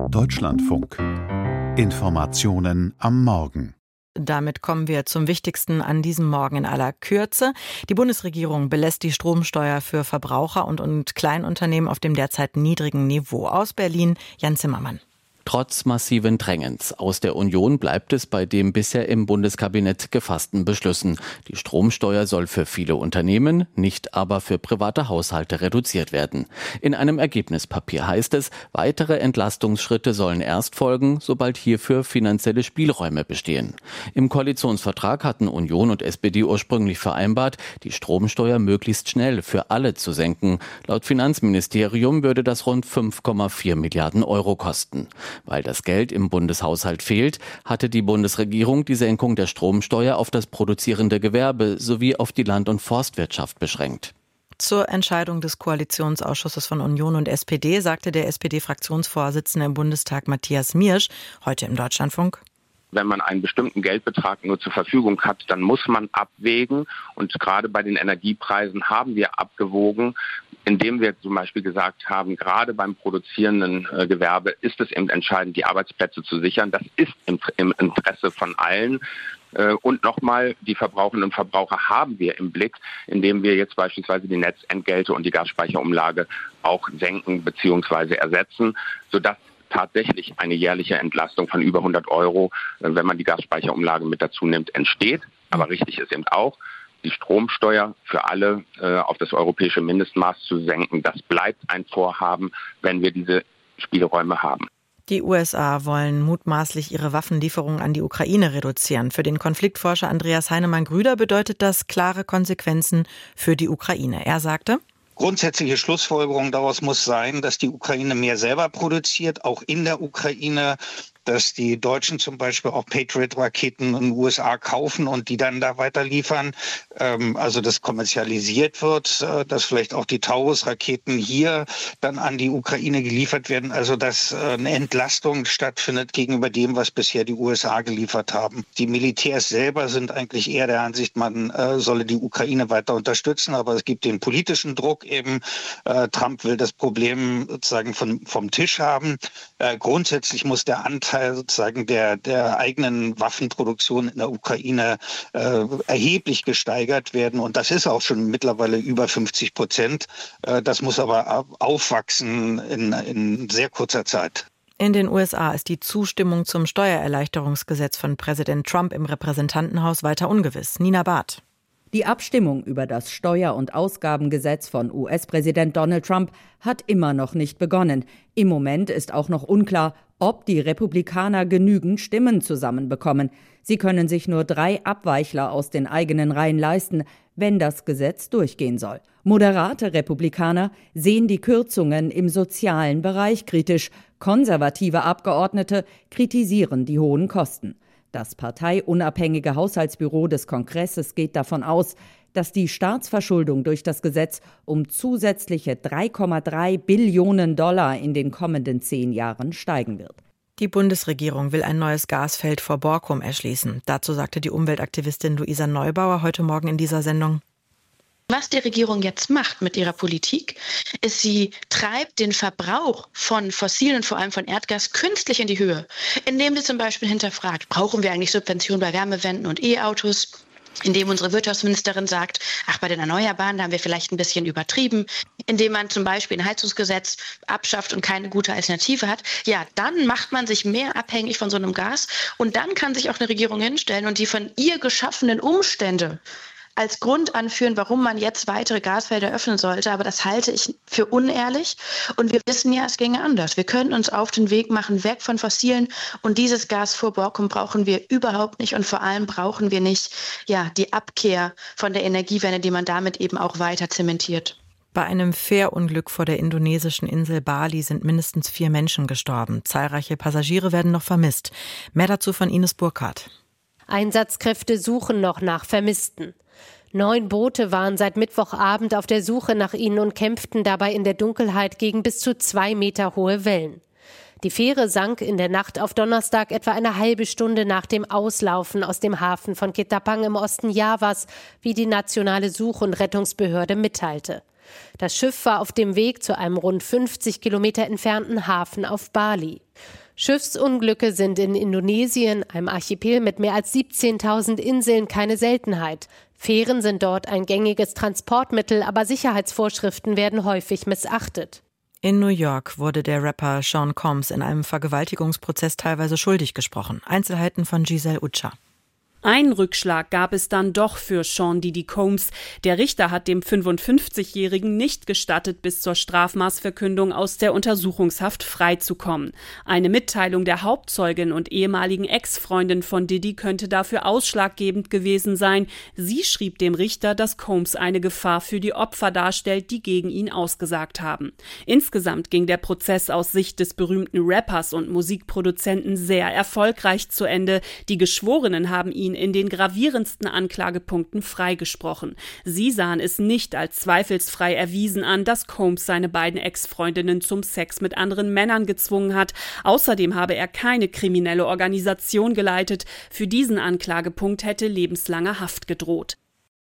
Deutschlandfunk. Informationen am Morgen. Damit kommen wir zum Wichtigsten an diesem Morgen in aller Kürze. Die Bundesregierung belässt die Stromsteuer für Verbraucher und Kleinunternehmen auf dem derzeit niedrigen Niveau. Aus Berlin, Jan Zimmermann. Trotz massiven Drängens aus der Union bleibt es bei den bisher im Bundeskabinett gefassten Beschlüssen. Die Stromsteuer soll für viele Unternehmen, nicht aber für private Haushalte reduziert werden. In einem Ergebnispapier heißt es, weitere Entlastungsschritte sollen erst folgen, sobald hierfür finanzielle Spielräume bestehen. Im Koalitionsvertrag hatten Union und SPD ursprünglich vereinbart, die Stromsteuer möglichst schnell für alle zu senken. Laut Finanzministerium würde das rund 5,4 Milliarden Euro kosten. Weil das Geld im Bundeshaushalt fehlt, hatte die Bundesregierung die Senkung der Stromsteuer auf das produzierende Gewerbe sowie auf die Land- und Forstwirtschaft beschränkt. Zur Entscheidung des Koalitionsausschusses von Union und SPD sagte der SPD-Fraktionsvorsitzende im Bundestag Matthias Miersch heute im Deutschlandfunk: Wenn man einen bestimmten Geldbetrag nur zur Verfügung hat, dann muss man abwägen. Und gerade bei den Energiepreisen haben wir abgewogen, indem wir zum Beispiel gesagt haben, gerade beim produzierenden Gewerbe ist es eben entscheidend, die Arbeitsplätze zu sichern. Das ist im Interesse von allen. Und nochmal, die Verbraucherinnen und Verbraucher haben wir im Blick, indem wir jetzt beispielsweise die Netzentgelte und die Gasspeicherumlage auch senken bzw. ersetzen, sodass tatsächlich eine jährliche Entlastung von über 100 Euro, wenn man die Gasspeicherumlage mit dazu nimmt, entsteht. Aber richtig ist eben auch, die Stromsteuer für alle auf das europäische Mindestmaß zu senken. Das bleibt ein Vorhaben, wenn wir diese Spielräume haben. Die USA wollen mutmaßlich ihre Waffenlieferungen an die Ukraine reduzieren. Für den Konfliktforscher Andreas Heinemann-Grüder bedeutet das klare Konsequenzen für die Ukraine. Er sagte: Grundsätzliche Schlussfolgerung daraus muss sein, dass die Ukraine mehr selber produziert, auch in der Ukraine, dass die Deutschen zum Beispiel auch Patriot-Raketen in den USA kaufen und die dann da weiter liefern. Also das kommerzialisiert wird, dass vielleicht auch die Taurus-Raketen hier dann an die Ukraine geliefert werden. Also dass eine Entlastung stattfindet gegenüber dem, was bisher die USA geliefert haben. Die Militärs selber sind eigentlich eher der Ansicht, man solle die Ukraine weiter unterstützen, aber es gibt den politischen Druck eben. Trump will das Problem sozusagen vom Tisch haben. Grundsätzlich muss der Anteil sozusagen der eigenen Waffenproduktion in der Ukraine erheblich gesteigert werden. Und das ist auch schon mittlerweile über 50%. Das muss aber aufwachsen in sehr kurzer Zeit. In den USA ist die Zustimmung zum Steuererleichterungsgesetz von Präsident Trump im Repräsentantenhaus weiter ungewiss. Nina Barth. Die Abstimmung über das Steuer- und Ausgabengesetz von US-Präsident Donald Trump hat immer noch nicht begonnen. Im Moment ist auch noch unklar, ob die Republikaner genügend Stimmen zusammenbekommen. Sie können sich nur 3 Abweichler aus den eigenen Reihen leisten, wenn das Gesetz durchgehen soll. Moderate Republikaner sehen die Kürzungen im sozialen Bereich kritisch. Konservative Abgeordnete kritisieren die hohen Kosten. Das parteiunabhängige Haushaltsbüro des Kongresses geht davon aus, dass die Staatsverschuldung durch das Gesetz um zusätzliche $3,3 Billionen in den kommenden 10 Jahren steigen wird. Die Bundesregierung will ein neues Gasfeld vor Borkum erschließen. Dazu sagte die Umweltaktivistin Luisa Neubauer heute Morgen in dieser Sendung: Was die Regierung jetzt macht mit ihrer Politik, ist, sie treibt den Verbrauch von fossilen, vor allem von Erdgas, künstlich in die Höhe. Indem sie zum Beispiel hinterfragt, brauchen wir eigentlich Subventionen bei Wärmewenden und E-Autos? Indem unsere Wirtschaftsministerin sagt, bei den Erneuerbaren, da haben wir vielleicht ein bisschen übertrieben. Indem man zum Beispiel ein Heizungsgesetz abschafft und keine gute Alternative hat. Ja, dann macht man sich mehr abhängig von so einem Gas. Und dann kann sich auch eine Regierung hinstellen und die von ihr geschaffenen Umstände als Grund anführen, warum man jetzt weitere Gasfelder öffnen sollte. Aber das halte ich für unehrlich. Und wir wissen ja, es ginge anders. Wir können uns auf den Weg machen, weg von Fossilen. Und dieses Gas vor Borkum brauchen wir überhaupt nicht. Und vor allem brauchen wir nicht die Abkehr von der Energiewende, die man damit eben auch weiter zementiert. Bei einem Fährunglück vor der indonesischen Insel Bali sind mindestens 4 Menschen gestorben. Zahlreiche Passagiere werden noch vermisst. Mehr dazu von Ines Burkhardt. Einsatzkräfte suchen noch nach Vermissten. 9 Boote waren seit Mittwochabend auf der Suche nach ihnen und kämpften dabei in der Dunkelheit gegen bis zu 2 Meter hohe Wellen. Die Fähre sank in der Nacht auf Donnerstag etwa eine halbe Stunde nach dem Auslaufen aus dem Hafen von Ketapang im Osten Javas, wie die nationale Such- und Rettungsbehörde mitteilte. Das Schiff war auf dem Weg zu einem rund 50 Kilometer entfernten Hafen auf Bali. Schiffsunglücke sind in Indonesien, einem Archipel mit mehr als 17.000 Inseln, keine Seltenheit. Fähren sind dort ein gängiges Transportmittel, aber Sicherheitsvorschriften werden häufig missachtet. In New York wurde der Rapper Sean Combs in einem Vergewaltigungsprozess teilweise schuldig gesprochen. Einzelheiten von Giselle Utscha. Einen Rückschlag gab es dann doch für Sean Diddy Combs. Der Richter hat dem 55-Jährigen nicht gestattet, bis zur Strafmaßverkündung aus der Untersuchungshaft freizukommen. Eine Mitteilung der Hauptzeugin und ehemaligen Ex-Freundin von Diddy könnte dafür ausschlaggebend gewesen sein. Sie schrieb dem Richter, dass Combs eine Gefahr für die Opfer darstellt, die gegen ihn ausgesagt haben. Insgesamt ging der Prozess aus Sicht des berühmten Rappers und Musikproduzenten sehr erfolgreich zu Ende. Die Geschworenen haben ihn in den gravierendsten Anklagepunkten freigesprochen. Sie sahen es nicht als zweifelsfrei erwiesen an, dass Combs seine beiden Ex-Freundinnen zum Sex mit anderen Männern gezwungen hat. Außerdem habe er keine kriminelle Organisation geleitet. Für diesen Anklagepunkt hätte lebenslange Haft gedroht.